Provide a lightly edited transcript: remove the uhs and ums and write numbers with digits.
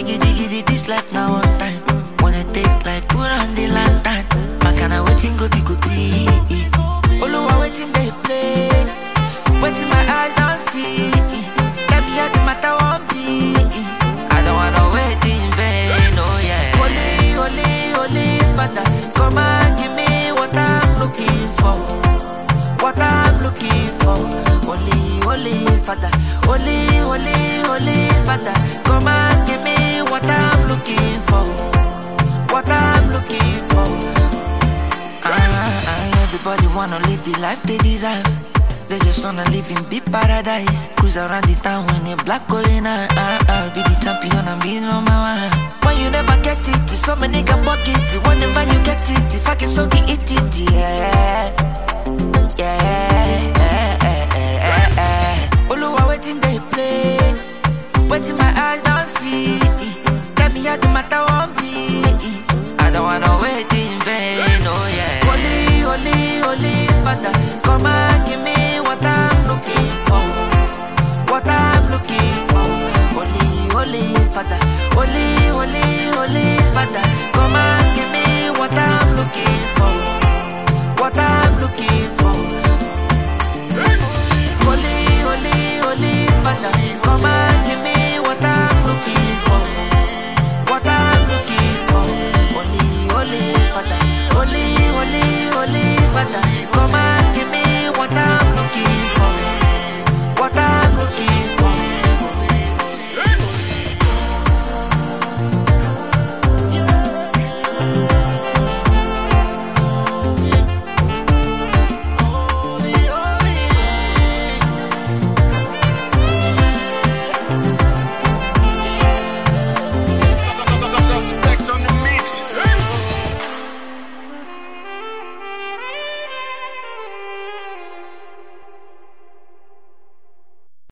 diggy diggy this life now one time. Wanna take like put on the lantern. Man can I waiting go be good be. Oluwa waiting they play. Waiting my eyes don't see. Tell me how the matter won't be. I don't wanna wait in vain, oh yeah. Holy Father, come and give me what I'm looking for. What I'm looking for. Holy Father, Holy Father, come and give me what I'm looking for. What I'm looking for. Everybody wanna live the life they deserve. They just wanna live in big paradise. Cruise around the town in a black Corina. Be the champion and be number one. When you never get it, so many nigga bucket. Whenever you get it, if I can so get it, yeah. Oluwa waiting they play. Waiting my eyes don't see. Tell me how the matter won't be. I don't wanna wait in vain, oh yeah. Holy Father, come on.